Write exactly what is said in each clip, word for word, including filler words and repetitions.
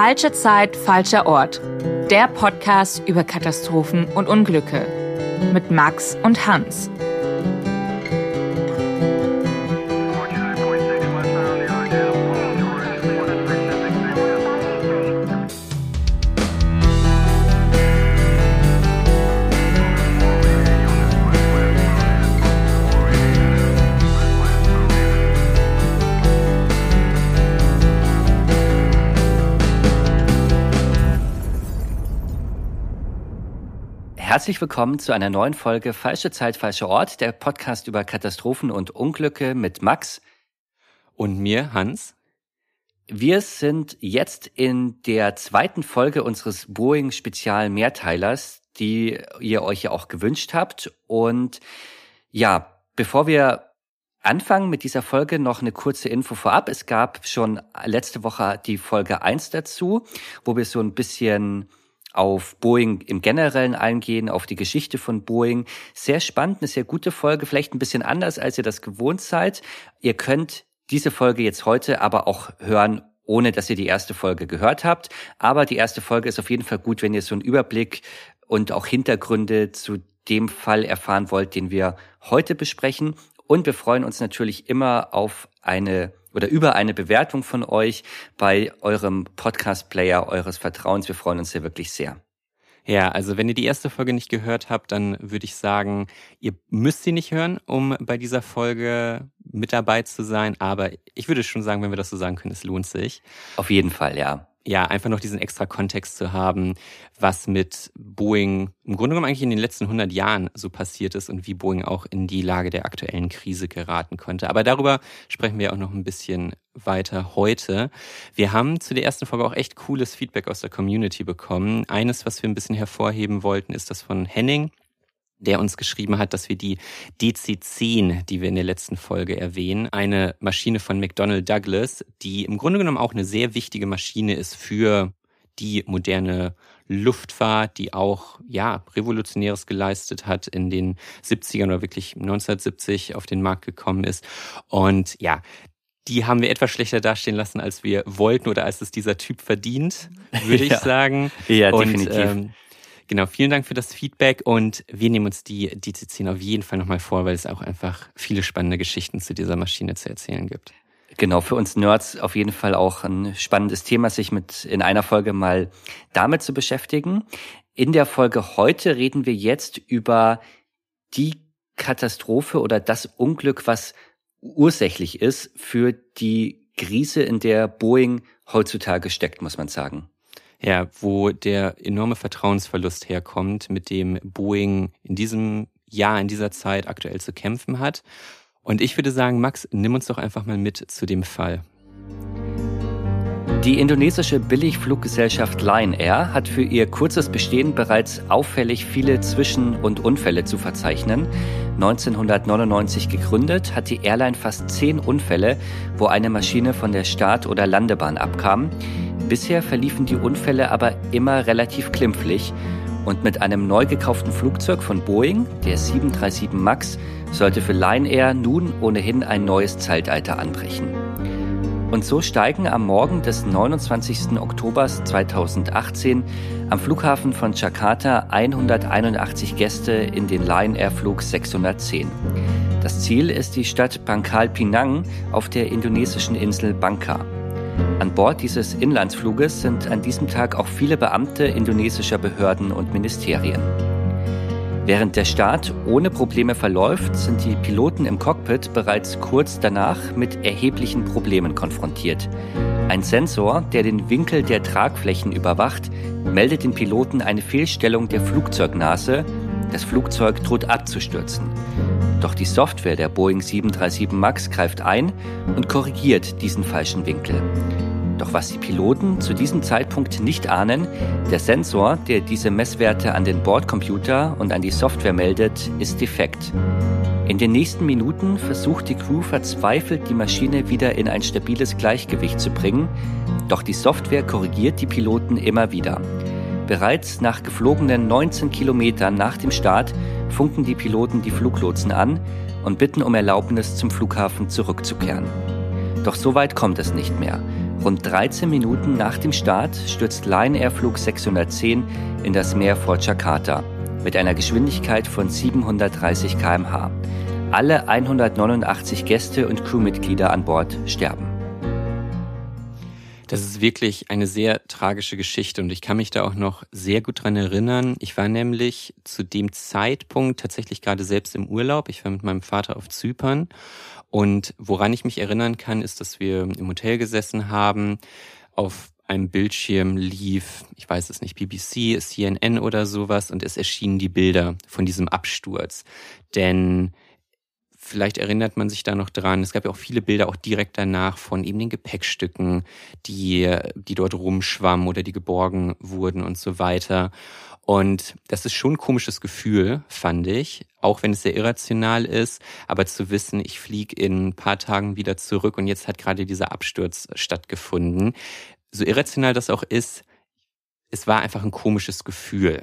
Falsche Zeit, falscher Ort. Der Podcast über Katastrophen und Unglücke. Mit Max und Hans. Herzlich willkommen zu einer neuen Folge Falsche Zeit, falscher Ort, der Podcast über Katastrophen und Unglücke mit Max und mir, Hans. Wir sind jetzt in der zweiten Folge unseres Boeing-Spezial-Mehrteilers, die ihr euch ja auch gewünscht habt. Und ja, bevor wir anfangen mit dieser Folge, noch eine kurze Info vorab. Es gab schon letzte Woche die Folge eins dazu, wo wir so ein bisschen auf Boeing im Generellen eingehen, auf die Geschichte von Boeing. Sehr spannend, eine sehr gute Folge, vielleicht ein bisschen anders, als ihr das gewohnt seid. Ihr könnt diese Folge jetzt heute aber auch hören, ohne dass ihr die erste Folge gehört habt. Aber die erste Folge ist auf jeden Fall gut, wenn ihr so einen Überblick und auch Hintergründe zu dem Fall erfahren wollt, den wir heute besprechen. Und wir freuen uns natürlich immer auf eine oder über eine Bewertung von euch bei eurem Podcast-Player eures Vertrauens. Wir freuen uns sehr wirklich sehr. Ja, also wenn ihr die erste Folge nicht gehört habt, dann würde ich sagen, ihr müsst sie nicht hören, um bei dieser Folge mit dabei zu sein. Aber ich würde schon sagen, wenn wir das so sagen können, es lohnt sich. Auf jeden Fall, ja. Ja, einfach noch diesen extra Kontext zu haben, was mit Boeing im Grunde genommen eigentlich in den letzten hundert Jahren so passiert ist und wie Boeing auch in die Lage der aktuellen Krise geraten konnte. Aber darüber sprechen wir auch noch ein bisschen weiter heute. Wir haben zu der ersten Folge auch echt cooles Feedback aus der Community bekommen. Eines, was wir ein bisschen hervorheben wollten, ist das von Henning, der uns geschrieben hat, dass wir die D C zehn, die wir in der letzten Folge erwähnen, eine Maschine von McDonnell Douglas, die im Grunde genommen auch eine sehr wichtige Maschine ist für die moderne Luftfahrt, die auch ja Revolutionäres geleistet hat in den siebzigern oder wirklich neunzehnhundertsiebzig auf den Markt gekommen ist. Und ja, die haben wir etwas schlechter dastehen lassen, als wir wollten oder als es dieser Typ verdient, würde ich ja. sagen. Ja, Und, definitiv. Ähm, Genau, vielen Dank für das Feedback und wir nehmen uns die D C zehn auf jeden Fall nochmal vor, weil es auch einfach viele spannende Geschichten zu dieser Maschine zu erzählen gibt. Genau, für uns Nerds auf jeden Fall auch ein spannendes Thema, sich mit in einer Folge mal damit zu beschäftigen. In der Folge heute reden wir jetzt über die Katastrophe oder das Unglück, was ursächlich ist für die Krise, in der Boeing heutzutage steckt, muss man sagen. Ja, wo der enorme Vertrauensverlust herkommt, mit dem Boeing in diesem Jahr, in dieser Zeit aktuell zu kämpfen hat. Und ich würde sagen, Max, nimm uns doch einfach mal mit zu dem Fall. Die indonesische Billigfluggesellschaft Lion Air hat für ihr kurzes Bestehen bereits auffällig viele Zwischen- und Unfälle zu verzeichnen. neunzehnhundertneunundneunzig gegründet, hat die Airline fast zehn Unfälle, wo eine Maschine von der Start- oder Landebahn abkam. Bisher verliefen die Unfälle aber immer relativ glimpflich. Und mit einem neu gekauften Flugzeug von Boeing, der sieben drei sieben Max, sollte für Lion Air nun ohnehin ein neues Zeitalter anbrechen. Und so steigen am Morgen des neunundzwanzigsten Oktober zweitausendachtzehn am Flughafen von Jakarta hunderteinundachtzig Gäste in den Lion Air Flug sechshundertzehn. Das Ziel ist die Stadt Pangkal Pinang auf der indonesischen Insel Bangka. An Bord dieses Inlandsfluges sind an diesem Tag auch viele Beamte indonesischer Behörden und Ministerien. Während der Start ohne Probleme verläuft, sind die Piloten im Cockpit bereits kurz danach mit erheblichen Problemen konfrontiert. Ein Sensor, der den Winkel der Tragflächen überwacht, meldet den Piloten eine Fehlstellung der Flugzeugnase. Das Flugzeug droht abzustürzen. Doch die Software der Boeing sieben drei sieben Max greift ein und korrigiert diesen falschen Winkel. Doch was die Piloten zu diesem Zeitpunkt nicht ahnen, der Sensor, der diese Messwerte an den Bordcomputer und an die Software meldet, ist defekt. In den nächsten Minuten versucht die Crew verzweifelt, die Maschine wieder in ein stabiles Gleichgewicht zu bringen, doch die Software korrigiert die Piloten immer wieder. Bereits nach geflogenen neunzehn Kilometern nach dem Start funken die Piloten die Fluglotsen an und bitten um Erlaubnis, zum Flughafen zurückzukehren. Doch so weit kommt es nicht mehr. Rund dreizehn Minuten nach dem Start stürzt Lion Air Flug sechshundertzehn in das Meer vor Jakarta mit einer Geschwindigkeit von siebenhundertdreißig Kilometer pro Stunde. Alle hundertneunundachtzig Gäste und Crewmitglieder an Bord sterben. Das ist wirklich eine sehr tragische Geschichte und ich kann mich da auch noch sehr gut dran erinnern. Ich war nämlich zu dem Zeitpunkt tatsächlich gerade selbst im Urlaub. Ich war mit meinem Vater auf Zypern und woran ich mich erinnern kann, ist, dass wir im Hotel gesessen haben. Auf einem Bildschirm lief, ich weiß es nicht, B B C, C N N oder sowas und es erschienen die Bilder von diesem Absturz. Denn vielleicht erinnert man sich da noch dran, es gab ja auch viele Bilder auch direkt danach von eben den Gepäckstücken, die, die dort rumschwammen oder die geborgen wurden und so weiter. Und das ist schon ein komisches Gefühl, fand ich, auch wenn es sehr irrational ist, aber zu wissen, ich fliege in ein paar Tagen wieder zurück und jetzt hat gerade dieser Absturz stattgefunden. So irrational das auch ist, es war einfach ein komisches Gefühl.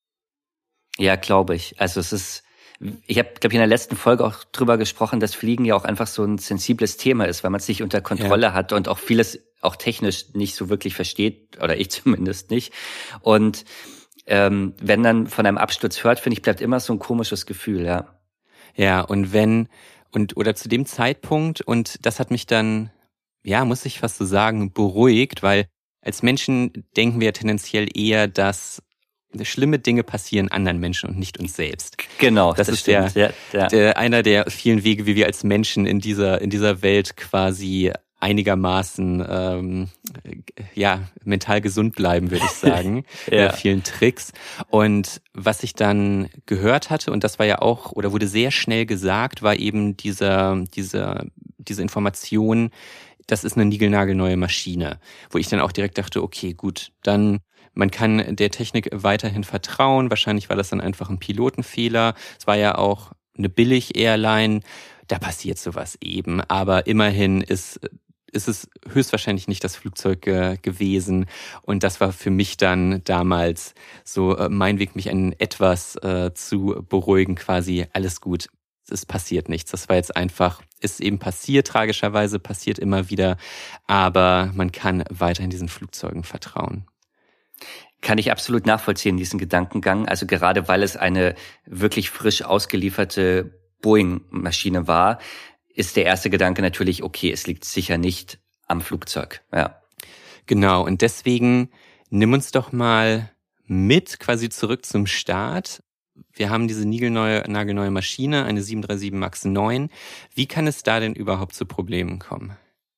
Ja, glaube ich. Also es ist Ich habe, glaube ich, in der letzten Folge auch drüber gesprochen, dass Fliegen ja auch einfach so ein sensibles Thema ist, weil man es nicht unter Kontrolle ja. hat und auch vieles auch technisch nicht so wirklich versteht, oder ich zumindest nicht. Und ähm, wenn dann von einem Absturz hört, finde ich, bleibt immer so ein komisches Gefühl, ja. Ja, und wenn, und oder zu dem Zeitpunkt, und das hat mich dann, ja, muss ich fast so sagen, beruhigt, weil als Menschen denken wir tendenziell eher, dass schlimme Dinge passieren anderen Menschen und nicht uns selbst. Genau, das, das ist der, ja, ja. der einer der vielen Wege, wie wir als Menschen in dieser in dieser Welt quasi einigermaßen ähm, ja mental gesund bleiben, würde ich sagen. ja. Mit vielen Tricks. Und was ich dann gehört hatte, und das war ja auch oder wurde sehr schnell gesagt, war eben dieser dieser diese Information, das ist eine niegelnagelneue Maschine, wo ich dann auch direkt dachte, okay, gut, dann man kann der Technik weiterhin vertrauen. Wahrscheinlich war das dann einfach ein Pilotenfehler. Es war ja auch eine Billig-Airline. Da passiert sowas eben. Aber immerhin ist, ist es höchstwahrscheinlich nicht das Flugzeug äh, gewesen. Und das war für mich dann damals so äh, mein Weg, mich ein etwas äh, zu beruhigen. Quasi alles gut. Es passiert nichts. Das war jetzt einfach, ist eben passiert, tragischerweise passiert immer wieder. Aber man kann weiterhin diesen Flugzeugen vertrauen. Kann ich absolut nachvollziehen, diesen Gedankengang. Also gerade weil es eine wirklich frisch ausgelieferte Boeing-Maschine war, ist der erste Gedanke natürlich, okay, es liegt sicher nicht am Flugzeug. Ja. Genau, und deswegen nimm uns doch mal mit quasi zurück zum Start. Wir haben diese niegelneue, nagelneue Maschine, eine sieben drei sieben Max neun. Wie kann es da denn überhaupt zu Problemen kommen?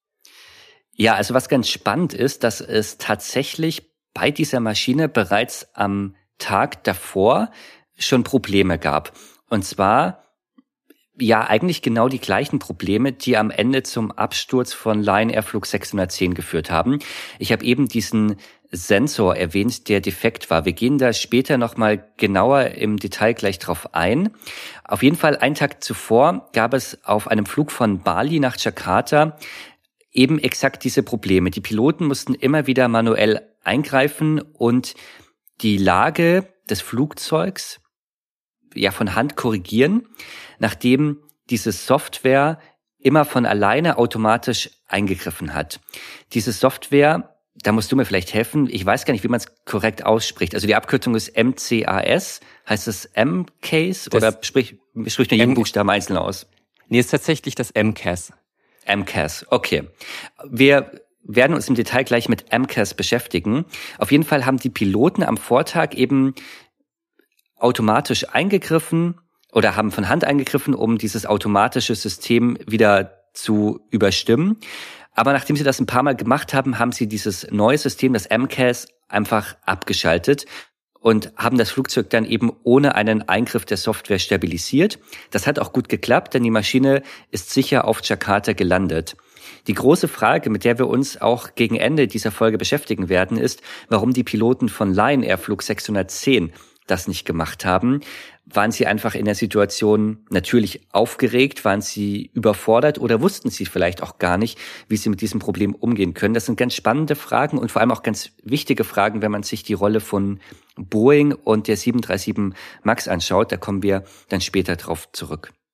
Ja, also was ganz spannend ist, dass es tatsächlich bei dieser Maschine bereits am Tag davor schon Probleme gab. Und zwar, ja, eigentlich genau die gleichen Probleme, die am Ende zum Absturz von Lion Air Flug sechshundertzehn geführt haben. Ich habe eben diesen Sensor erwähnt, der defekt war. Wir gehen da später nochmal genauer im Detail gleich drauf ein. Auf jeden Fall, einen Tag zuvor gab es auf einem Flug von Bali nach Jakarta eben exakt diese Probleme. Die Piloten mussten immer wieder manuell eingreifen und die Lage des Flugzeugs ja von Hand korrigieren, nachdem diese Software immer von alleine automatisch eingegriffen hat. Diese Software, da musst du mir vielleicht helfen, ich weiß gar nicht, wie man es korrekt ausspricht. Also die Abkürzung ist M C A S, heißt es M-Case oder sprich, sprich nur jeden Buchstaben einzeln aus? Nee, ist tatsächlich das M C A S. M C A S, okay. Wir werden uns im Detail gleich mit M C A S beschäftigen. Auf jeden Fall haben die Piloten am Vortag eben automatisch eingegriffen oder haben von Hand eingegriffen, um dieses automatische System wieder zu überstimmen. Aber nachdem sie das ein paar Mal gemacht haben, haben sie dieses neue System, das M C A S, einfach abgeschaltet und haben das Flugzeug dann eben ohne einen Eingriff der Software stabilisiert. Das hat auch gut geklappt, denn die Maschine ist sicher auf Jakarta gelandet. Die große Frage, mit der wir uns auch gegen Ende dieser Folge beschäftigen werden, ist, warum die Piloten von Lion Air Flug sechshundertzehn das nicht gemacht haben. Waren sie einfach in der Situation natürlich aufgeregt? Waren sie überfordert oder wussten sie vielleicht auch gar nicht, wie sie mit diesem Problem umgehen können? Das sind ganz spannende Fragen und vor allem auch ganz wichtige Fragen, wenn man sich die Rolle von Boeing und der sieben drei sieben Max anschaut. Da kommen wir dann später drauf zurück.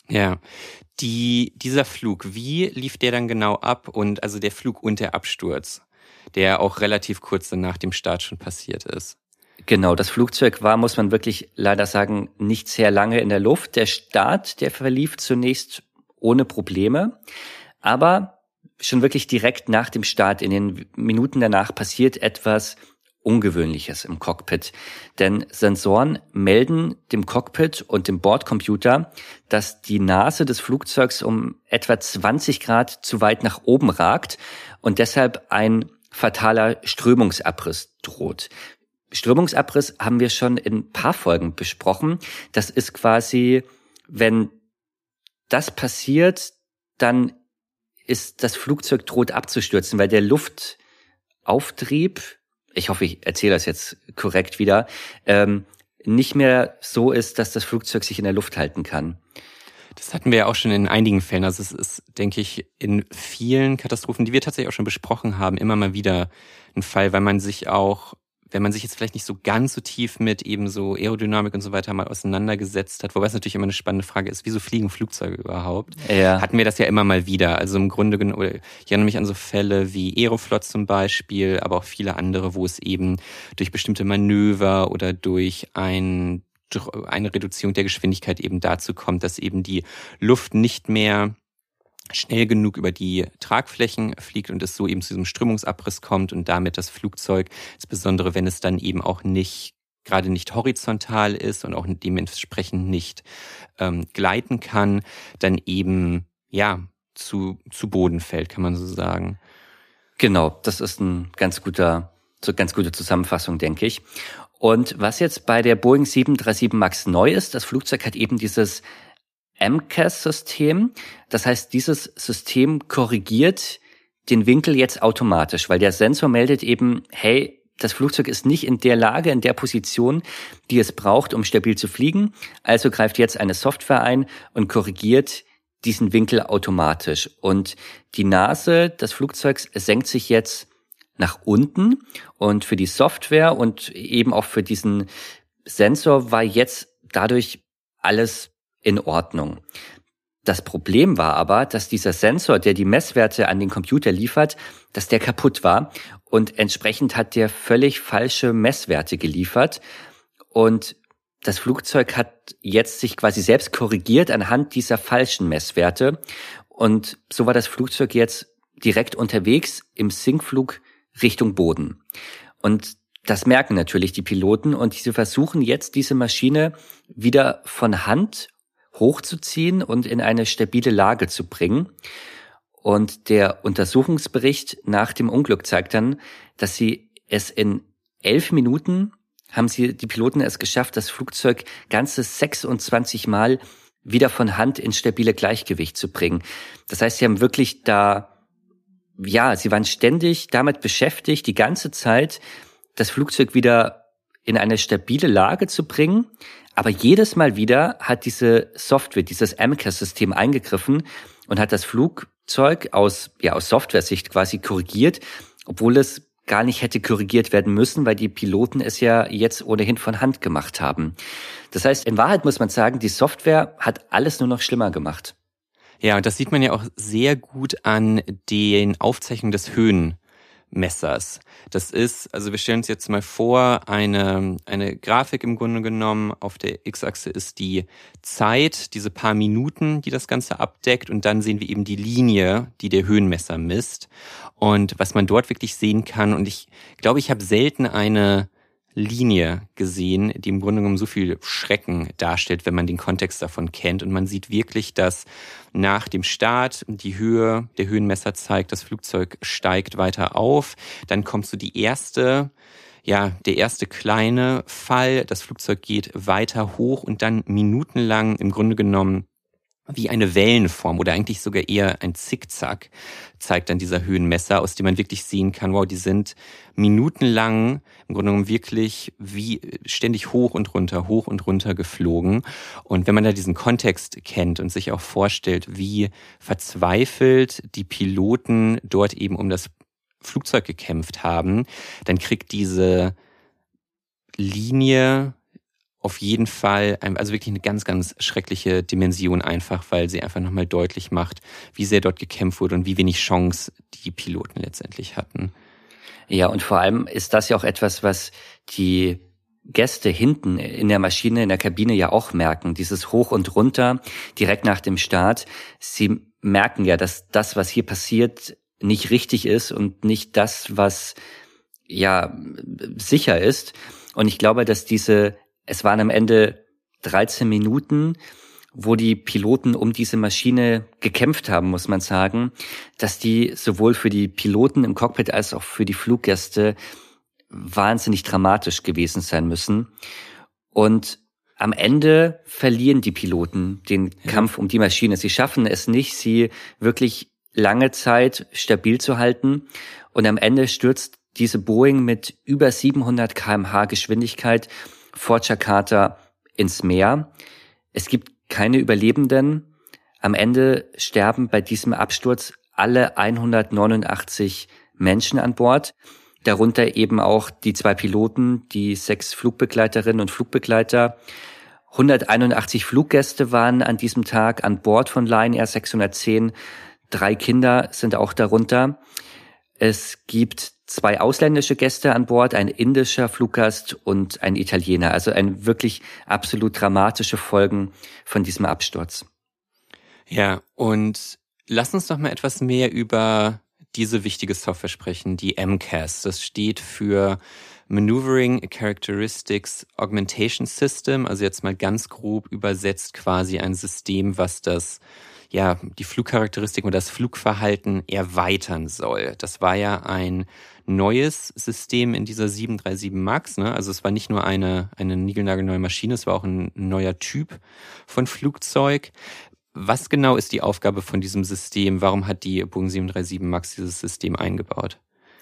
Ja, die, dieser Flug, wie lief der dann genau ab? Und also der Flug und der Absturz, der auch relativ kurz dann nach dem Start schon passiert ist. Genau, das Flugzeug war, muss man wirklich leider sagen, nicht sehr lange in der Luft. Der Start, der verlief zunächst ohne Probleme, aber schon wirklich direkt nach dem Start, in den Minuten danach, passiert etwas Ungewöhnliches im Cockpit. Denn Sensoren melden dem Cockpit und dem Bordcomputer, dass die Nase des Flugzeugs um etwa zwanzig Grad zu weit nach oben ragt und deshalb ein fataler Strömungsabriss droht. Strömungsabriss haben wir schon in ein paar Folgen besprochen. Das ist quasi, wenn das passiert, dann ist das Flugzeug droht abzustürzen, weil der Luftauftrieb, ich hoffe, ich erzähle das jetzt korrekt wieder, ähm, nicht mehr so ist, dass das Flugzeug sich in der Luft halten kann. Das hatten wir ja auch schon in einigen Fällen. Also es ist, denke ich, in vielen Katastrophen, die wir tatsächlich auch schon besprochen haben, immer mal wieder ein Fall, weil man sich auch, wenn man sich jetzt vielleicht nicht so ganz so tief mit eben so Aerodynamik und so weiter mal auseinandergesetzt hat, wobei es natürlich immer eine spannende Frage ist, wieso fliegen Flugzeuge überhaupt? Ja. Hatten wir das ja immer mal wieder. Also im Grunde genommen, ich erinnere mich an so Fälle wie Aeroflot zum Beispiel, aber auch viele andere, wo es eben durch bestimmte Manöver oder durch ein, durch eine Reduzierung der Geschwindigkeit eben dazu kommt, dass eben die Luft nicht mehr schnell genug über die Tragflächen fliegt und es so eben zu diesem Strömungsabriss kommt und damit das Flugzeug, insbesondere wenn es dann eben auch nicht, gerade nicht horizontal ist und auch dementsprechend nicht ähm, gleiten kann, dann eben, ja, zu, zu Boden fällt, kann man so sagen. Genau, das ist ein ganz guter, so ganz gute Zusammenfassung, denke ich. Und was jetzt bei der Boeing sieben drei sieben MAX neu ist, das Flugzeug hat eben dieses M C A S-System. Das heißt, dieses System korrigiert den Winkel jetzt automatisch, weil der Sensor meldet eben, hey, das Flugzeug ist nicht in der Lage, in der Position, die es braucht, um stabil zu fliegen. Also greift jetzt eine Software ein und korrigiert diesen Winkel automatisch. Und die Nase des Flugzeugs senkt sich jetzt nach unten. Und für die Software und eben auch für diesen Sensor war jetzt dadurch alles in Ordnung. Das Problem war aber, dass dieser Sensor, der die Messwerte an den Computer liefert, dass der kaputt war und entsprechend hat der völlig falsche Messwerte geliefert und das Flugzeug hat jetzt sich quasi selbst korrigiert anhand dieser falschen Messwerte und so war das Flugzeug jetzt direkt unterwegs im Sinkflug Richtung Boden. Und das merken natürlich die Piloten und sie versuchen jetzt diese Maschine wieder von Hand hochzuziehen und in eine stabile Lage zu bringen. Und der Untersuchungsbericht nach dem Unglück zeigt dann, dass sie es in elf Minuten, haben sie die Piloten es geschafft, das Flugzeug ganze sechsundzwanzig Mal wieder von Hand ins stabile Gleichgewicht zu bringen. Das heißt, sie haben wirklich da, ja, sie waren ständig damit beschäftigt, die ganze Zeit das Flugzeug wieder in eine stabile Lage zu bringen. Aber jedes Mal wieder hat diese Software, dieses M C A S-System eingegriffen und hat das Flugzeug aus, ja, aus Software-Sicht quasi korrigiert, obwohl es gar nicht hätte korrigiert werden müssen, weil die Piloten es ja jetzt ohnehin von Hand gemacht haben. Das heißt, in Wahrheit muss man sagen, die Software hat alles nur noch schlimmer gemacht. Ja, und das sieht man ja auch sehr gut an den Aufzeichnungen des Höhen. Messers. Das ist, also wir stellen uns jetzt mal vor, eine, eine Grafik im Grunde genommen. Auf der X-Achse ist die Zeit, diese paar Minuten, die das Ganze abdeckt. Und dann sehen wir eben die Linie, die der Höhenmesser misst. Und was man dort wirklich sehen kann, und ich glaube, ich habe selten eine Linie gesehen, die im Grunde genommen so viel Schrecken darstellt, wenn man den Kontext davon kennt. Und man sieht wirklich, dass nach dem Start die Höhe, der Höhenmesser zeigt, das Flugzeug steigt weiter auf. Dann kommt so die erste, ja, der erste kleine Fall. Das Flugzeug geht weiter hoch und dann minutenlang im Grunde genommen wie eine Wellenform oder eigentlich sogar eher ein Zickzack zeigt dann dieser Höhenmesser, aus dem man wirklich sehen kann, wow, die sind minutenlang im Grunde genommen wirklich wie ständig hoch und runter, hoch und runter geflogen. Und wenn man da diesen Kontext kennt und sich auch vorstellt, wie verzweifelt die Piloten dort eben um das Flugzeug gekämpft haben, dann kriegt diese Linie auf jeden Fall, also wirklich eine ganz, ganz schreckliche Dimension einfach, weil sie einfach nochmal deutlich macht, wie sehr dort gekämpft wurde und wie wenig Chance die Piloten letztendlich hatten. Ja, und vor allem ist das ja auch etwas, was die Gäste hinten in der Maschine, in der Kabine ja auch merken. Dieses Hoch und Runter direkt nach dem Start. Sie merken ja, dass das, was hier passiert, nicht richtig ist und nicht das, was ja sicher ist. Und ich glaube, dass diese, es waren am Ende dreizehn Minuten, wo die Piloten um diese Maschine gekämpft haben, muss man sagen, dass die sowohl für die Piloten im Cockpit als auch für die Fluggäste wahnsinnig dramatisch gewesen sein müssen. Und am Ende verlieren die Piloten den ja. Kampf um die Maschine. Sie schaffen es nicht, sie wirklich lange Zeit stabil zu halten. Und am Ende stürzt diese Boeing mit über siebenhundert Kilometer pro Stunde Geschwindigkeit vor Jakarta ins Meer. Es gibt keine Überlebenden. Am Ende sterben bei diesem Absturz alle hundertneunundachtzig Menschen an Bord. Darunter eben auch die zwei Piloten, die sechs Flugbegleiterinnen und Flugbegleiter. hunderteinundachtzig Fluggäste waren an diesem Tag an Bord von Lion Air sechshundertzehn. Drei Kinder sind auch darunter. Es gibt zwei ausländische Gäste an Bord, ein indischer Fluggast und ein Italiener. Also ein wirklich absolut dramatische Folgen von diesem Absturz. Ja, und lass uns doch mal etwas mehr über diese wichtige Software sprechen, die M C A S. Das steht für Maneuvering Characteristics Augmentation System, also jetzt mal ganz grob übersetzt quasi ein System, was das ja die Flugcharakteristiken oder das Flugverhalten erweitern soll. Das war ja ein neues System in dieser sieben drei sieben MAX, ne? Also es war nicht nur eine eine niegelnagelneue Maschine, es war auch ein neuer Typ von Flugzeug. Was genau ist die Aufgabe von diesem System? Warum hat die Boeing sieben drei sieben MAX dieses System eingebaut?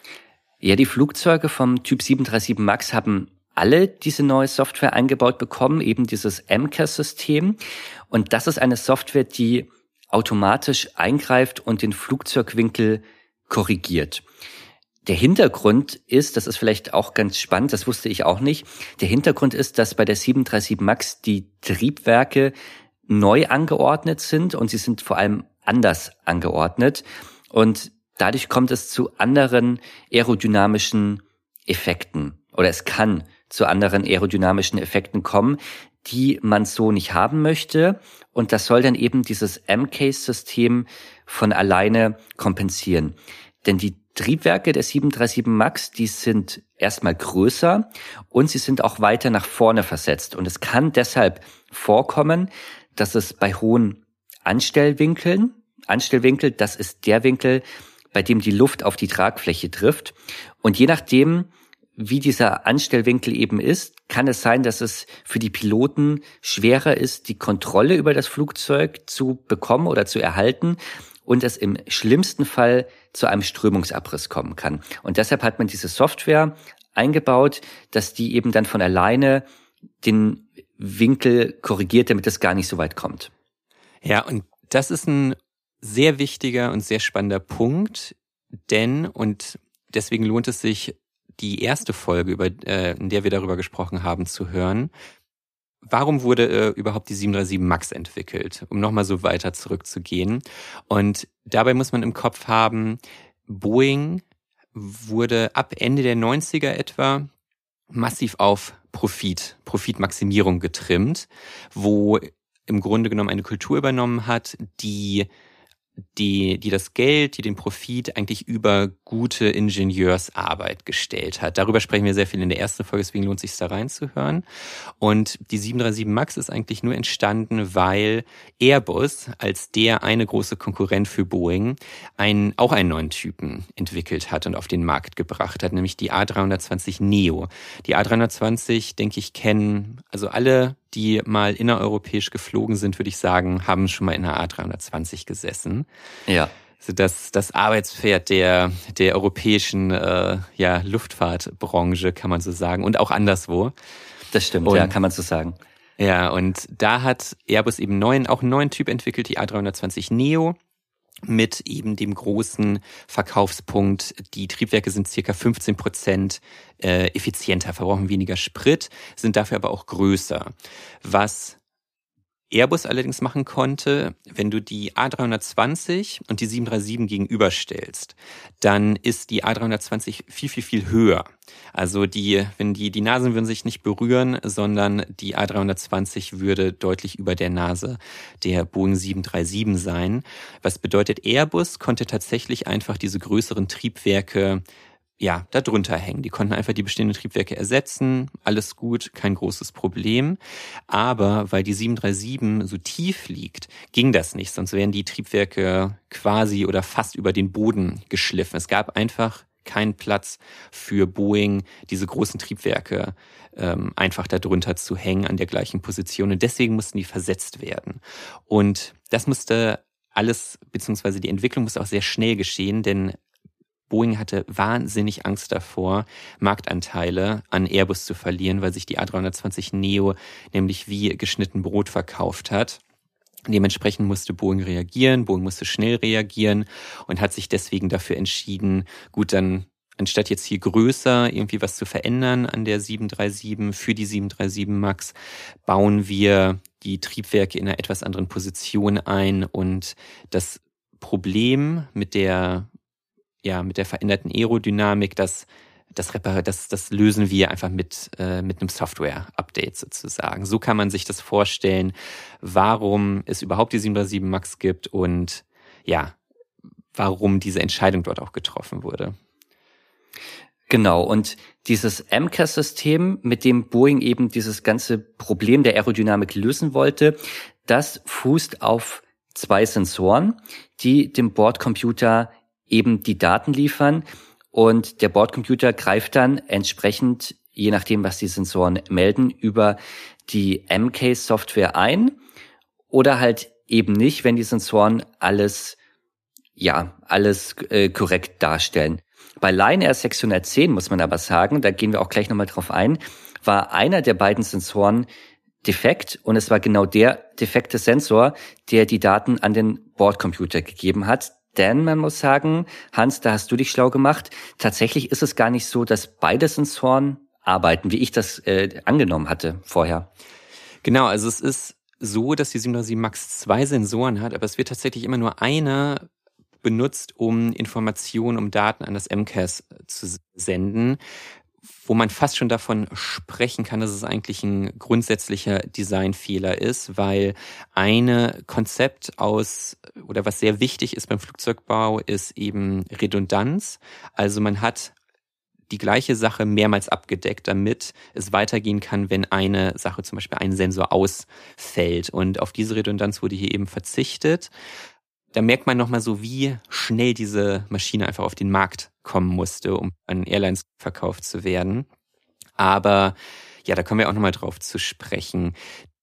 Ja, die Flugzeuge vom Typ sieben drei sieben MAX haben alle diese neue Software eingebaut bekommen, eben dieses M C A S-System. Und das ist eine Software, die automatisch eingreift und den Flugzeugwinkel korrigiert. Der Hintergrund ist, das ist vielleicht auch ganz spannend, das wusste ich auch nicht, der Hintergrund ist, dass bei der sieben drei sieben MAX die Triebwerke neu angeordnet sind und sie sind vor allem anders angeordnet und dadurch kommt es zu anderen aerodynamischen Effekten oder es kann zu anderen aerodynamischen Effekten kommen, die man so nicht haben möchte und das soll dann eben dieses M C A S-System von alleine kompensieren. Denn die Triebwerke der sieben drei sieben MAX, die sind erstmal größer und sie sind auch weiter nach vorne versetzt und es kann deshalb vorkommen, dass es bei hohen Anstellwinkeln, Anstellwinkel, das ist der Winkel, bei dem die Luft auf die Tragfläche trifft. Und je nachdem, wie dieser Anstellwinkel eben ist, kann es sein, dass es für die Piloten schwerer ist, die Kontrolle über das Flugzeug zu bekommen oder zu erhalten und es im schlimmsten Fall zu einem Strömungsabriss kommen kann. Und deshalb hat man diese Software eingebaut, dass die eben dann von alleine den Winkel korrigiert, damit es gar nicht so weit kommt. Ja, und das ist ein sehr wichtiger und sehr spannender Punkt, denn, und deswegen lohnt es sich, die erste Folge, über, äh, in der wir darüber gesprochen haben, zu hören. Warum wurde äh, überhaupt die sieben drei sieben MAX entwickelt? Um nochmal so weiter zurückzugehen. Und dabei muss man im Kopf haben, Boeing wurde ab Ende der neunziger etwa massiv auf Profit, Profitmaximierung getrimmt, wo im Grunde genommen eine Kultur übernommen hat, die die die das Geld, die den Profit eigentlich über gute Ingenieursarbeit gestellt hat. Darüber sprechen wir sehr viel in der ersten Folge, deswegen lohnt es sich da reinzuhören. Und die sieben drei sieben MAX ist eigentlich nur entstanden, weil Airbus als der eine große Konkurrent für Boeing einen, auch einen neuen Typen entwickelt hat und auf den Markt gebracht hat, nämlich die A dreihundertzwanzig Neo. Die A dreihundertzwanzig, denke ich, kennen also alle, die mal innereuropäisch geflogen sind, würde ich sagen, haben schon mal in einer A dreihundertzwanzig gesessen. Ja. Also das, das Arbeitspferd der, der europäischen äh, ja, Luftfahrtbranche, kann man so sagen, und auch anderswo. Das stimmt, und, ja, kann man so sagen. Ja, und da hat Airbus eben neuen, auch einen neuen Typ entwickelt, die A dreihundertzwanzig Neo. mit eben dem großen Verkaufspunkt, die Triebwerke sind circa fünfzehn Prozent äh, effizienter, verbrauchen weniger Sprit, sind dafür aber auch größer. Was Airbus allerdings machen konnte, wenn du die A dreihundertzwanzig und die sieben drei sieben gegenüberstellst, dann ist die A dreihundertzwanzig viel, viel, viel höher. Also die, wenn die, die Nasen würden sich nicht berühren, sondern die A dreihundertzwanzig würde deutlich über der Nase der Boeing sieben drei sieben sein. Was bedeutet, Airbus konnte tatsächlich einfach diese größeren Triebwerke ja, da drunter hängen. Die konnten einfach die bestehenden Triebwerke ersetzen, alles gut, kein großes Problem. Aber weil die sieben drei sieben so tief liegt, ging das nicht, sonst wären die Triebwerke quasi oder fast über den Boden geschliffen. Es gab einfach keinen Platz für Boeing, diese großen Triebwerke ähm, einfach da drunter zu hängen an der gleichen Position. Und deswegen mussten die versetzt werden. Und das musste alles, beziehungsweise die Entwicklung musste auch sehr schnell geschehen, denn Boeing hatte wahnsinnig Angst davor, Marktanteile an Airbus zu verlieren, weil sich die A dreihundertzwanzig Neo nämlich wie geschnitten Brot verkauft hat. Dementsprechend musste Boeing reagieren, Boeing musste schnell reagieren und hat sich deswegen dafür entschieden, gut, dann anstatt jetzt hier größer irgendwie was zu verändern an der sieben drei sieben, für die sieben drei sieben MAX, bauen wir die Triebwerke in einer etwas anderen Position ein und das Problem mit der ja, mit der veränderten Aerodynamik, das, das, das, das lösen wir einfach mit, äh, mit einem Software-Update sozusagen. So kann man sich das vorstellen, warum es überhaupt die sieben drei sieben MAX gibt und ja, warum diese Entscheidung dort auch getroffen wurde. Genau, und dieses M C A S-System, mit dem Boeing eben dieses ganze Problem der Aerodynamik lösen wollte, das fußt auf zwei Sensoren, die dem Bordcomputer eben die Daten liefern und der Bordcomputer greift dann entsprechend, je nachdem, was die Sensoren melden, über die M C A S-Software ein oder halt eben nicht, wenn die Sensoren alles, ja, alles äh, korrekt darstellen. Bei Lion Air sechshundertzehn muss man aber sagen, da gehen wir auch gleich nochmal drauf ein, war einer der beiden Sensoren defekt und es war genau der defekte Sensor, der die Daten an den Bordcomputer gegeben hat. Denn man muss sagen, Hans, da hast du dich schlau gemacht, tatsächlich ist es gar nicht so, dass beide Sensoren arbeiten, wie ich das äh, angenommen hatte vorher. Genau, also es ist so, dass die sieben drei sieben MAX zwei Sensoren hat, aber es wird tatsächlich immer nur einer benutzt, um Informationen, um Daten an das M C A S zu senden, wo man fast schon davon sprechen kann, dass es eigentlich ein grundsätzlicher Designfehler ist, weil eine Konzept aus, oder was sehr wichtig ist beim Flugzeugbau, ist eben Redundanz. Also man hat die gleiche Sache mehrmals abgedeckt, damit es weitergehen kann, wenn eine Sache, zum Beispiel ein Sensor, ausfällt. Und auf diese Redundanz wurde hier eben verzichtet. Da merkt man nochmal so, wie schnell diese Maschine einfach auf den Markt kommen musste, um an Airlines verkauft zu werden. Aber ja, da kommen wir auch nochmal drauf zu sprechen.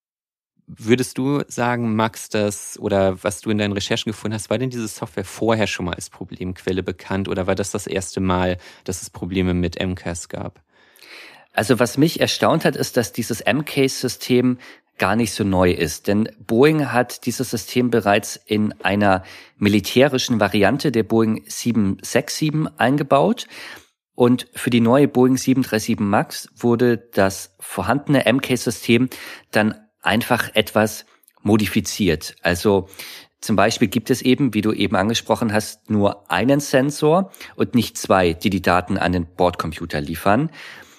Würdest du sagen, Max, das oder was du in deinen Recherchen gefunden hast, war denn diese Software vorher schon mal als Problemquelle bekannt oder war das das erste Mal, dass es Probleme mit M C A S gab? Also was mich erstaunt hat, ist, dass dieses M C A S-System gar nicht so neu ist. Denn Boeing hat dieses System bereits in einer militärischen Variante der Boeing sieben sechs sieben eingebaut. Und für die neue Boeing sieben drei sieben MAX wurde das vorhandene M C A S-System dann einfach etwas modifiziert. Also zum Beispiel gibt es eben, wie du eben angesprochen hast, nur einen Sensor und nicht zwei, die die Daten an den Bordcomputer liefern.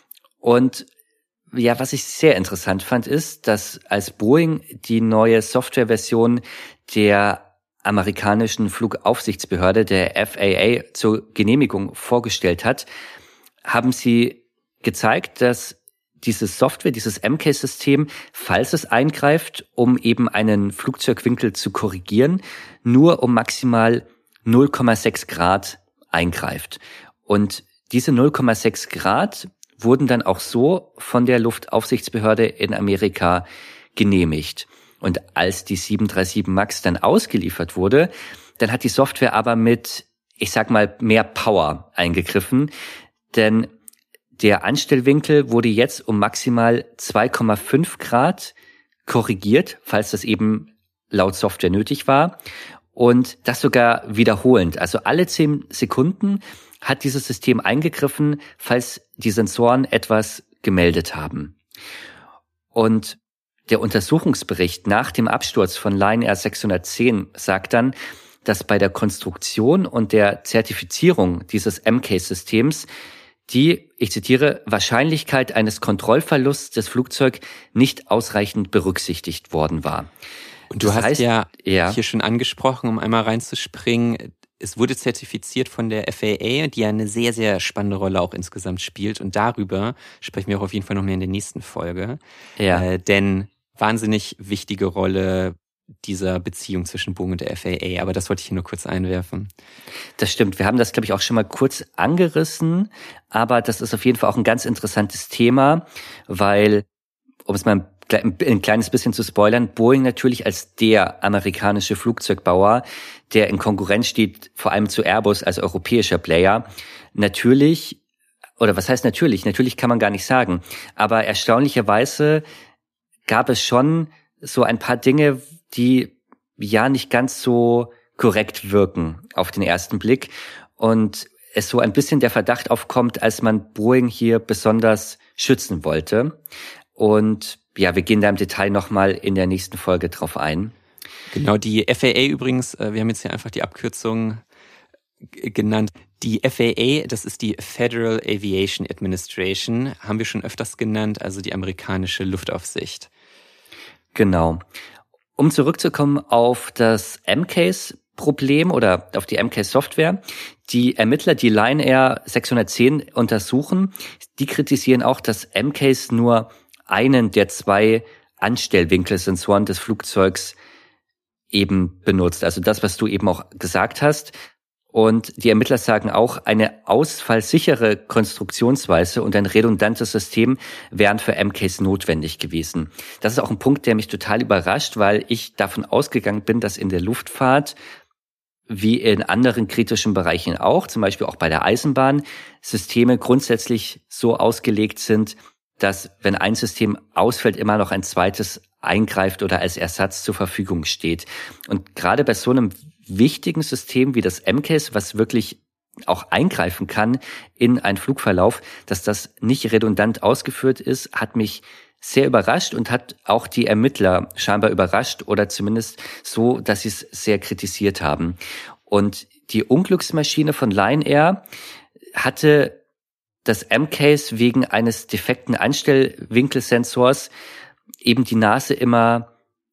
Und ja, was ich sehr interessant fand, ist, dass als Boeing die neue Softwareversion der amerikanischen Flugaufsichtsbehörde, der F A A, zur Genehmigung vorgestellt hat, haben sie gezeigt, dass diese Software, dieses M C A S-System, falls es eingreift, um eben einen Flugzeugwinkel zu korrigieren, nur um maximal null Komma sechs Grad eingreift. Und diese null Komma sechs Grad wurden dann auch so von der Luftaufsichtsbehörde in Amerika genehmigt. Und als die sieben drei sieben MAX dann ausgeliefert wurde, dann hat die Software aber mit, ich sag mal, mehr Power eingegriffen, denn der Anstellwinkel wurde jetzt um maximal zwei Komma fünf Grad korrigiert, falls das eben laut Software nötig war. und das sogar wiederholend. Also alle zehn Sekunden hat dieses System eingegriffen, falls die Sensoren etwas gemeldet haben. Und der Untersuchungsbericht nach dem Absturz von Lion Air sechshundertzehn sagt dann, dass bei der Konstruktion und der Zertifizierung dieses M C A S-Systems die, ich zitiere, Wahrscheinlichkeit eines Kontrollverlusts des Flugzeugs nicht ausreichend berücksichtigt worden war. Und du das hast heißt, ja, ja hier schon angesprochen, um einmal reinzuspringen, es wurde zertifiziert von der F A A, die ja eine sehr, sehr spannende Rolle auch insgesamt spielt. Und darüber sprechen wir auch auf jeden Fall noch mehr in der nächsten Folge. Ja. Äh, denn wahnsinnig wichtige Rolle dieser Beziehung zwischen Boeing und der F A A. Aber das wollte ich hier nur kurz einwerfen. Das stimmt. Wir haben das, glaube ich, auch schon mal kurz angerissen. Aber das ist auf jeden Fall auch ein ganz interessantes Thema, weil, um es mal ein kleines bisschen zu spoilern, Boeing natürlich als der amerikanische Flugzeugbauer, der in Konkurrenz steht, vor allem zu Airbus als europäischer Player, natürlich, oder was heißt natürlich? Natürlich kann man gar nicht sagen. Aber erstaunlicherweise gab es schon so ein paar Dinge, die ja nicht ganz so korrekt wirken auf den ersten Blick. Und es so ein bisschen der Verdacht aufkommt, als man Boeing hier besonders schützen wollte. Und ja, wir gehen da im Detail nochmal in der nächsten Folge drauf ein. Genau, die F A A übrigens, wir haben jetzt hier einfach die Abkürzung genannt. Die F A A, das ist die Federal Aviation Administration, haben wir schon öfters genannt, also die amerikanische Luftaufsicht. Genau. Um zurückzukommen auf das M C A S-Problem oder auf die M C A S-Software, die Ermittler, die Lion Air sechshundertzehn untersuchen, die kritisieren auch, dass M C A S nur einen der zwei Anstellwinkelsensoren des Flugzeugs eben benutzt. Also das, was du eben auch gesagt hast. Und die Ermittler sagen auch, eine ausfallsichere Konstruktionsweise und ein redundantes System wären für M C A S notwendig gewesen. Das ist auch ein Punkt, der mich total überrascht, weil ich davon ausgegangen bin, dass in der Luftfahrt wie in anderen kritischen Bereichen auch, zum Beispiel auch bei der Eisenbahn, Systeme grundsätzlich so ausgelegt sind, dass wenn ein System ausfällt, immer noch ein zweites eingreift oder als Ersatz zur Verfügung steht. Und gerade bei so einem wichtigen System wie das M C A S, was wirklich auch eingreifen kann in einen Flugverlauf, dass das nicht redundant ausgeführt ist, hat mich sehr überrascht und hat auch die Ermittler scheinbar überrascht oder zumindest so, dass sie es sehr kritisiert haben. Und die Unglücksmaschine von Lion Air hatte das M C A S wegen eines defekten Einstellwinkelsensors eben die Nase immer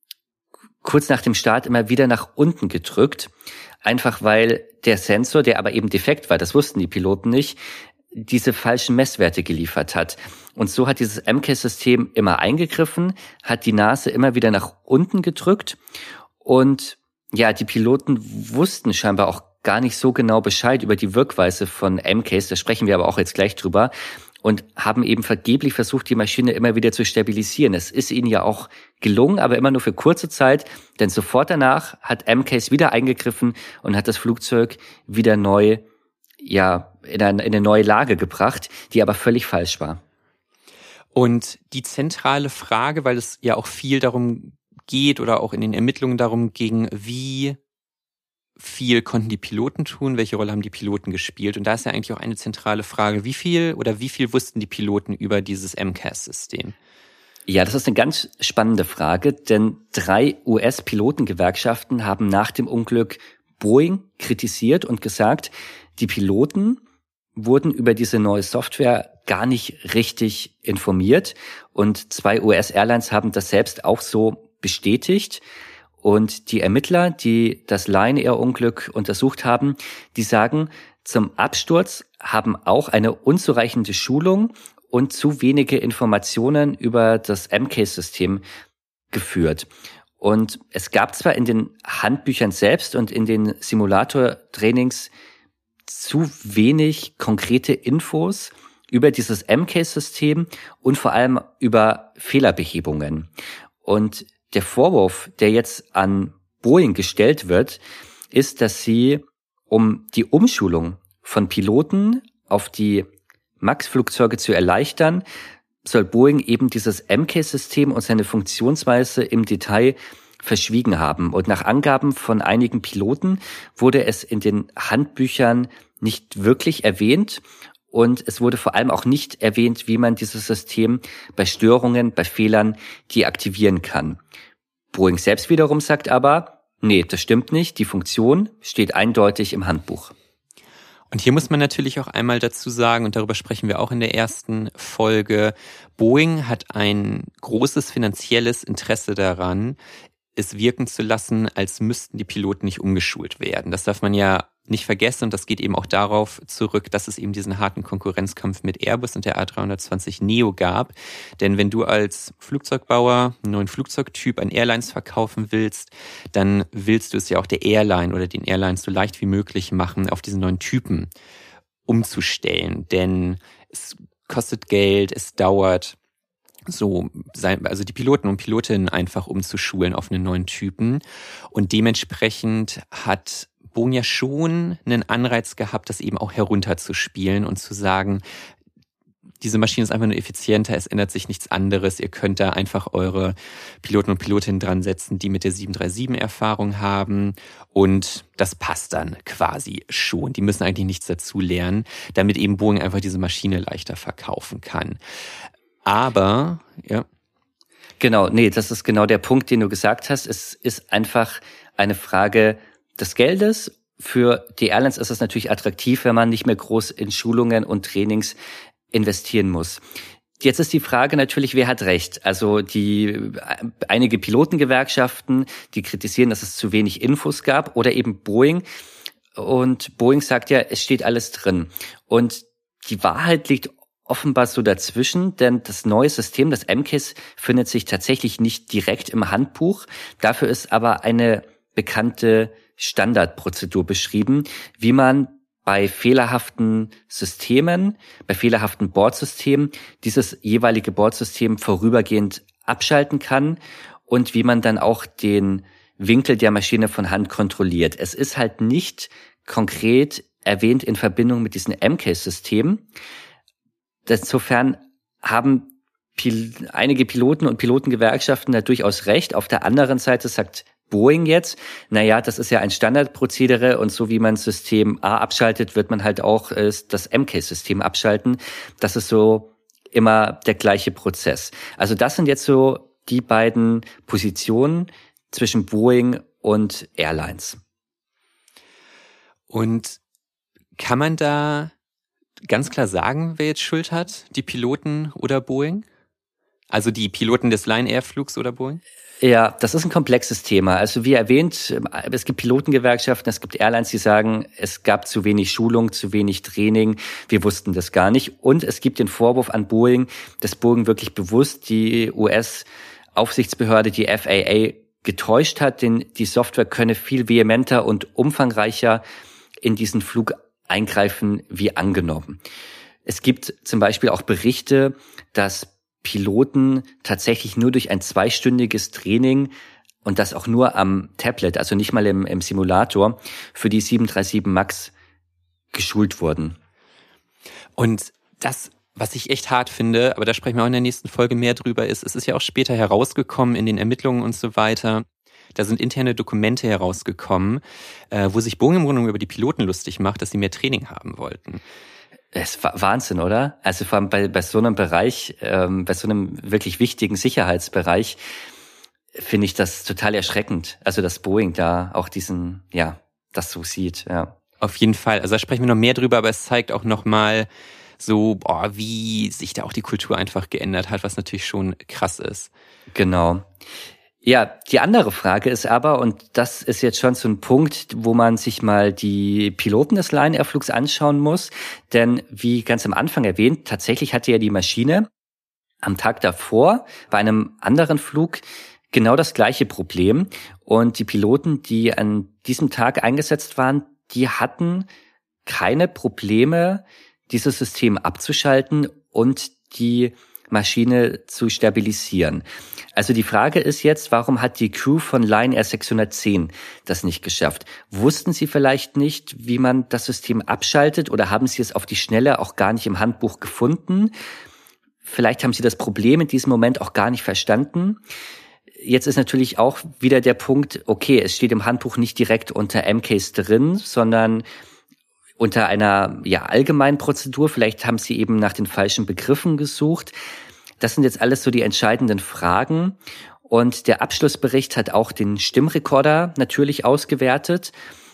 kurz nach dem Start immer wieder nach unten gedrückt, einfach weil der Sensor, der aber eben defekt war, das wussten die Piloten nicht, diese falschen Messwerte geliefert hat. Und so hat dieses M C A S-System immer eingegriffen, hat die Nase immer wieder nach unten gedrückt und ja, die Piloten wussten scheinbar auch gar nicht so genau Bescheid über die Wirkweise von M C A S, da sprechen wir aber auch jetzt gleich drüber, und haben eben vergeblich versucht, die Maschine immer wieder zu stabilisieren. Es ist ihnen ja auch gelungen, aber immer nur für kurze Zeit, denn sofort danach hat M C A S wieder eingegriffen und hat das Flugzeug wieder neu, ja, in eine, in eine neue Lage gebracht, die aber völlig falsch war. Und die zentrale Frage, weil es ja auch viel darum geht oder auch in den Ermittlungen darum ging, wie viel konnten die Piloten tun, welche Rolle haben die Piloten gespielt? Und da ist ja eigentlich auch eine zentrale Frage, wie viel oder wie viel wussten die Piloten über dieses M C A S-System? Ja, das ist eine ganz spannende Frage, denn drei U S-Pilotengewerkschaften haben nach dem Unglück Boeing kritisiert und gesagt, die Piloten wurden über diese neue Software gar nicht richtig informiert. Und zwei U S-Airlines haben das selbst auch so bestätigt. Und die Ermittler, die das Lion Air Unglück untersucht haben, die sagen, zum Absturz haben auch eine unzureichende Schulung und zu wenige Informationen über das M C A S-System geführt. Und es gab zwar in den Handbüchern selbst und in den Simulator-Trainings zu wenig konkrete Infos über dieses M C A S-System und vor allem über Fehlerbehebungen. Und der Vorwurf, der jetzt an Boeing gestellt wird, ist, dass sie, um die Umschulung von Piloten auf die MAX-Flugzeuge zu erleichtern, soll Boeing eben dieses M C A S-System und seine Funktionsweise im Detail verschwiegen haben. Und nach Angaben von einigen Piloten wurde es in den Handbüchern nicht wirklich erwähnt. Und es wurde vor allem auch nicht erwähnt, wie man dieses System bei Störungen, bei Fehlern deaktivieren kann. Boeing selbst wiederum sagt aber, nee, das stimmt nicht. Die Funktion steht eindeutig im Handbuch. Und hier muss man natürlich auch einmal dazu sagen, und darüber sprechen wir auch in der ersten Folge, Boeing hat ein großes finanzielles Interesse daran, es wirken zu lassen, als müssten die Piloten nicht umgeschult werden. Das darf man ja nicht vergessen, und das geht eben auch darauf zurück, dass es eben diesen harten Konkurrenzkampf mit Airbus und der A drei zwanzig neo gab. Denn wenn du als Flugzeugbauer einen neuen Flugzeugtyp an Airlines verkaufen willst, dann willst du es ja auch der Airline oder den Airlines so leicht wie möglich machen, auf diesen neuen Typen umzustellen. Denn es kostet Geld, es dauert, so, also die Piloten und Pilotinnen einfach umzuschulen auf einen neuen Typen. Und dementsprechend hat Boeing ja schon einen Anreiz gehabt, das eben auch herunterzuspielen und zu sagen, diese Maschine ist einfach nur effizienter, es ändert sich nichts anderes. Ihr könnt da einfach eure Piloten und Pilotinnen dran setzen, die mit der sieben drei sieben Erfahrung haben, und das passt dann quasi schon. Die müssen eigentlich nichts dazu lernen, damit eben Boeing einfach diese Maschine leichter verkaufen kann. Aber, ja. Genau, nee, das ist genau der Punkt, den du gesagt hast. Es ist einfach eine Frage des Geldes. Für die Airlines ist es natürlich attraktiv, wenn man nicht mehr groß in Schulungen und Trainings investieren muss. Jetzt ist die Frage natürlich, wer hat recht? Also die einige Pilotengewerkschaften, die kritisieren, dass es zu wenig Infos gab, oder eben Boeing. Und Boeing sagt ja, es steht alles drin. Und die Wahrheit liegt offenbar so dazwischen, denn das neue System, das M C A S, findet sich tatsächlich nicht direkt im Handbuch. Dafür ist aber eine bekannte Standardprozedur beschrieben, wie man bei fehlerhaften Systemen, bei fehlerhaften Bordsystemen dieses jeweilige Bordsystem vorübergehend abschalten kann und wie man dann auch den Winkel der Maschine von Hand kontrolliert. Es ist halt nicht konkret erwähnt in Verbindung mit diesem M C A S-System. Insofern haben Pil- einige Piloten und Pilotengewerkschaften da durchaus recht. Auf der anderen Seite sagt Boeing jetzt, naja, das ist ja ein Standardprozedere, und so wie man System A abschaltet, wird man halt auch äh, das M C A S-System abschalten. Das ist so immer der gleiche Prozess. Also das sind jetzt so die beiden Positionen zwischen Boeing und Airlines. Und kann man da ganz klar sagen, wer jetzt Schuld hat? Die Piloten oder Boeing? Also die Piloten des Lion-Air-Flugs oder Boeing? Ja, das ist ein komplexes Thema. Also wie erwähnt, es gibt Pilotengewerkschaften, es gibt Airlines, die sagen, es gab zu wenig Schulung, zu wenig Training, wir wussten das gar nicht. Und es gibt den Vorwurf an Boeing, dass Boeing wirklich bewusst die U S-Aufsichtsbehörde, die F A A, getäuscht hat, denn die Software könne viel vehementer und umfangreicher in diesen Flug eingreifen wie angenommen. Es gibt zum Beispiel auch Berichte, dass Piloten tatsächlich nur durch ein zweistündiges Training, und das auch nur am Tablet, also nicht mal im, im Simulator, für die sieben drei sieben MAX geschult wurden. Und das, was ich echt hart finde, aber da sprechen wir auch in der nächsten Folge mehr drüber, ist, es ist ja auch später herausgekommen in den Ermittlungen und so weiter. Da sind interne Dokumente herausgekommen, äh, wo sich Boeing im Grunde über die Piloten lustig macht, dass sie mehr Training haben wollten. Es ist Wahnsinn, oder? Also vor allem bei, bei so einem Bereich, ähm, bei so einem wirklich wichtigen Sicherheitsbereich, finde ich das total erschreckend. Also dass Boeing da auch diesen, ja, das so sieht, ja. Auf jeden Fall. Also da sprechen wir noch mehr drüber, aber es zeigt auch nochmal so, boah, wie sich da auch die Kultur einfach geändert hat, was natürlich schon krass ist. Genau. Ja, die andere Frage ist aber, und das ist jetzt schon so ein Punkt, wo man sich mal die Piloten des Lion-Air-Flugs anschauen muss, denn wie ganz am Anfang erwähnt, tatsächlich hatte ja die Maschine am Tag davor bei einem anderen Flug genau das gleiche Problem, und die Piloten, die an diesem Tag eingesetzt waren, die hatten keine Probleme, dieses System abzuschalten und die Maschine zu stabilisieren. Also die Frage ist jetzt, warum hat die Crew von Lion Air sechshundertzehn das nicht geschafft? Wussten sie vielleicht nicht, wie man das System abschaltet, oder haben sie es auf die Schnelle auch gar nicht im Handbuch gefunden? Vielleicht haben sie das Problem in diesem Moment auch gar nicht verstanden. jetzt ist natürlich auch wieder der Punkt, okay, es steht im Handbuch nicht direkt unter M Ks drin, sondern unter einer ja allgemeinen Prozedur. Vielleicht haben sie eben nach den falschen Begriffen gesucht. Das sind jetzt alles so die entscheidenden Fragen. Und der Abschlussbericht hat auch den Stimmrekorder natürlich ausgewertet.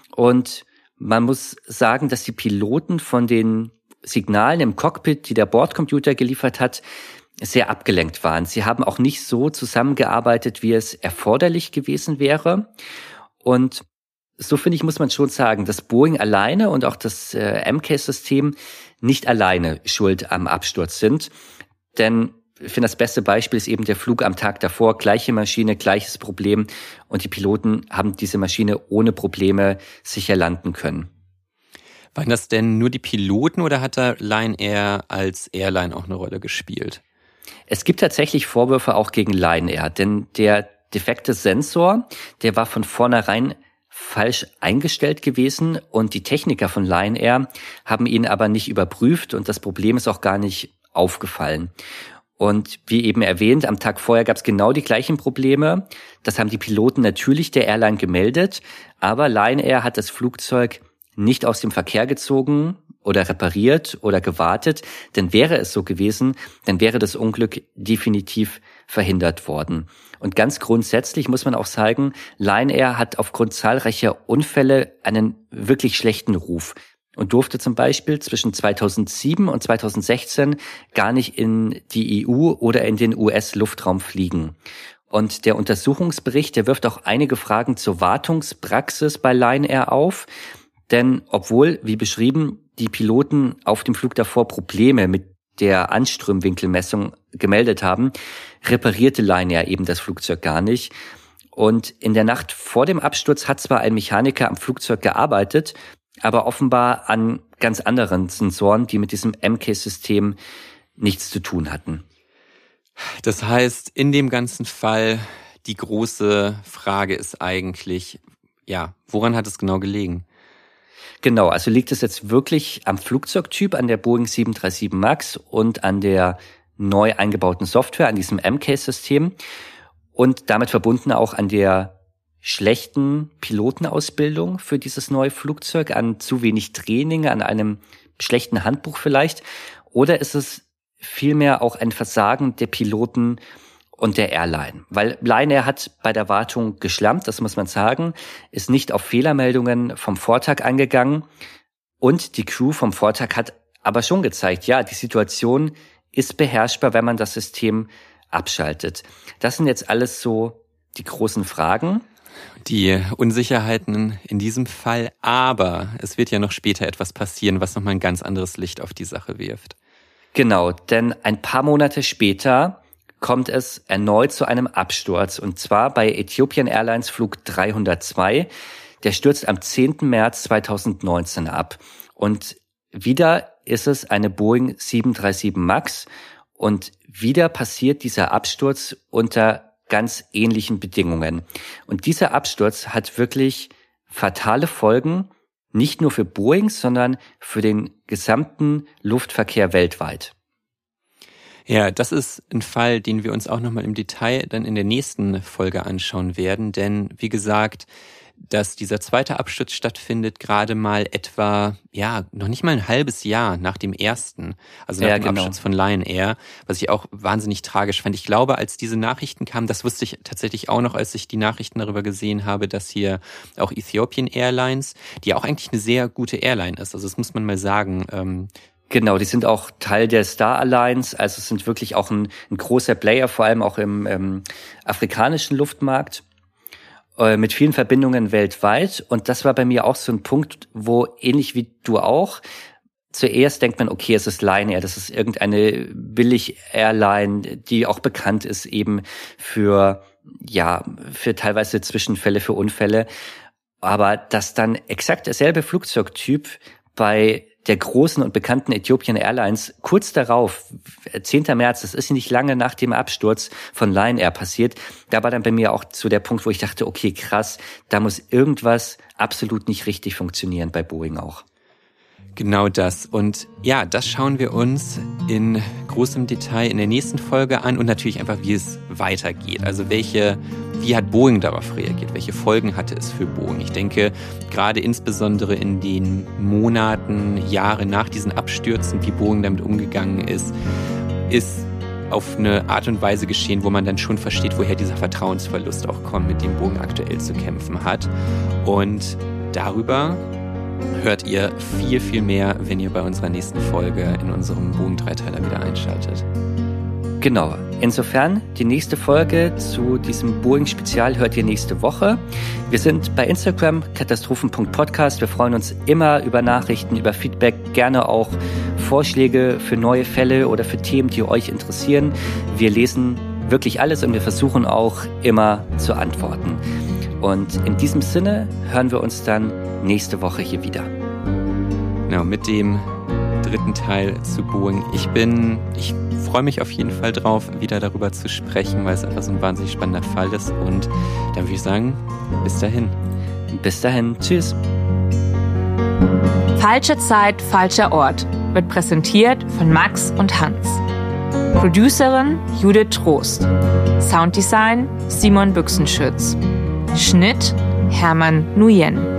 Und man muss sagen, dass die Piloten von den Signalen im Cockpit, die der Bordcomputer geliefert hat, sehr abgelenkt waren. Sie haben auch nicht so zusammengearbeitet, wie es erforderlich gewesen wäre. Und so, finde ich, muss man schon sagen, dass Boeing alleine und auch das äh, M K-System nicht alleine schuld am Absturz sind. Denn ich finde, das beste Beispiel ist eben der Flug am Tag davor. Gleiche Maschine, gleiches Problem. Und die Piloten haben diese Maschine ohne Probleme sicher landen können. Waren das denn nur die Piloten oder hat da Lion Air als Airline auch eine Rolle gespielt? Es gibt tatsächlich Vorwürfe auch gegen Lion Air, denn der defekte Sensor, der war von vornherein falsch eingestellt gewesen und die Techniker von Lion Air haben ihn aber nicht überprüft und das Problem ist auch gar nicht aufgefallen. Und wie eben erwähnt, am Tag vorher gab es genau die gleichen Probleme. Das haben die Piloten natürlich der Airline gemeldet, aber Lion Air hat das Flugzeug nicht aus dem Verkehr gezogen oder repariert oder gewartet, denn wäre es so gewesen, dann wäre das Unglück definitiv verhindert worden. Und ganz grundsätzlich muss man auch sagen, Lion Air hat aufgrund zahlreicher Unfälle einen wirklich schlechten Ruf und durfte zum Beispiel zwischen zweitausendsieben und zweitausendsechzehn gar nicht in die E U oder in den U S-Luftraum fliegen. Und der Untersuchungsbericht, der wirft auch einige Fragen zur Wartungspraxis bei Lion Air auf. Denn obwohl, wie beschrieben, die Piloten auf dem Flug davor Probleme mit der Anströmwinkelmessung gemeldet haben, reparierte Lion Air eben das Flugzeug gar nicht. Und in der Nacht vor dem Absturz hat zwar ein Mechaniker am Flugzeug gearbeitet, aber offenbar an ganz anderen Sensoren, die mit diesem M K-System nichts zu tun hatten. Das heißt, in dem ganzen Fall, die große Frage ist eigentlich, ja, woran hat es genau gelegen? Genau, also liegt es jetzt wirklich am Flugzeugtyp, an der Boeing sieben drei sieben MAX und an der neu eingebauten Software, an diesem M K-System und damit verbunden auch an der schlechten Pilotenausbildung für dieses neue Flugzeug, an zu wenig Training, an einem schlechten Handbuch vielleicht? Oder ist es vielmehr auch ein Versagen der Piloten und der Airline? Weil Lion Air hat bei der Wartung geschlampt, das muss man sagen, ist nicht auf Fehlermeldungen vom Vortag eingegangen und die Crew vom Vortag hat aber schon gezeigt, ja, die Situation ist beherrschbar, wenn man das System abschaltet. Das sind jetzt alles so die großen Fragen. Die Unsicherheiten in diesem Fall, aber es wird ja noch später etwas passieren, was nochmal ein ganz anderes Licht auf die Sache wirft. Genau, denn ein paar Monate später kommt es erneut zu einem Absturz und zwar bei Ethiopian Airlines Flug dreihundertzwei. Der stürzt am zehnten März zweitausendneunzehn ab und wieder ist es eine Boeing sieben drei sieben MAX und wieder passiert dieser Absturz unter ganz ähnlichen Bedingungen. Und dieser Absturz hat wirklich fatale Folgen, nicht nur für Boeing, sondern für den gesamten Luftverkehr weltweit. Ja, das ist ein Fall, den wir uns auch nochmal im Detail dann in der nächsten Folge anschauen werden, denn wie gesagt, dass dieser zweite Absturz stattfindet, gerade mal etwa, ja, noch nicht mal ein halbes Jahr nach dem ersten, also nach ja, dem genau. Absturz von Lion Air, was ich auch wahnsinnig tragisch fand. Ich glaube, als diese Nachrichten kamen, das wusste ich tatsächlich auch noch, als ich die Nachrichten darüber gesehen habe, dass hier auch Ethiopian Airlines, die auch eigentlich eine sehr gute Airline ist, also das muss man mal sagen, ähm, Genau, die sind auch Teil der Star Alliance, also es sind wirklich auch ein, ein großer Player, vor allem auch im ähm, afrikanischen Luftmarkt, äh, mit vielen Verbindungen weltweit. Und das war bei mir auch so ein Punkt, wo ähnlich wie du auch, zuerst denkt man, okay, es ist Lion Air, das ist irgendeine Billig-Airline, die auch bekannt ist eben für, ja, für teilweise Zwischenfälle, für Unfälle. Aber dass dann exakt derselbe Flugzeugtyp bei der großen und bekannten Ethiopian Airlines kurz darauf, zehnten März, das ist nicht lange nach dem Absturz von Lion Air passiert, da war dann bei mir auch so der Punkt, wo ich dachte, okay, krass, da muss irgendwas absolut nicht richtig funktionieren bei Boeing auch. Genau das. Und ja, das schauen wir uns in großem Detail in der nächsten Folge an und natürlich einfach, wie es weitergeht. Also welche wie hat Boeing darauf reagiert? Welche Folgen hatte es für Boeing? Ich denke, gerade insbesondere in den Monaten, Jahre nach diesen Abstürzen, wie Boeing damit umgegangen ist, ist auf eine Art und Weise geschehen, wo man dann schon versteht, woher dieser Vertrauensverlust auch kommt, mit dem Boeing aktuell zu kämpfen hat. Und darüber hört ihr viel, viel mehr, wenn ihr bei unserer nächsten Folge in unserem Boeing-Dreiteiler wieder einschaltet. Genau. Insofern, die nächste Folge zu diesem Boeing-Spezial hört ihr nächste Woche. Wir sind bei Instagram, katastrophen punkt podcast. Wir freuen uns immer über Nachrichten, über Feedback, gerne auch Vorschläge für neue Fälle oder für Themen, die euch interessieren. Wir lesen wirklich alles und wir versuchen auch immer zu antworten. Und in diesem Sinne hören wir uns dann nächste Woche hier wieder. Genau, mit dem dritten Teil zu Boeing. Ich bin, ich freue mich auf jeden Fall drauf, wieder darüber zu sprechen, weil es einfach so ein wahnsinnig spannender Fall ist. Und dann würde ich sagen, bis dahin. Bis dahin, tschüss. Falsche Zeit, falscher Ort wird präsentiert von Max und Hans. Producerin Judith Trost. Sounddesign Simon Büchsenschütz. Schnitt Hermann Nguyen.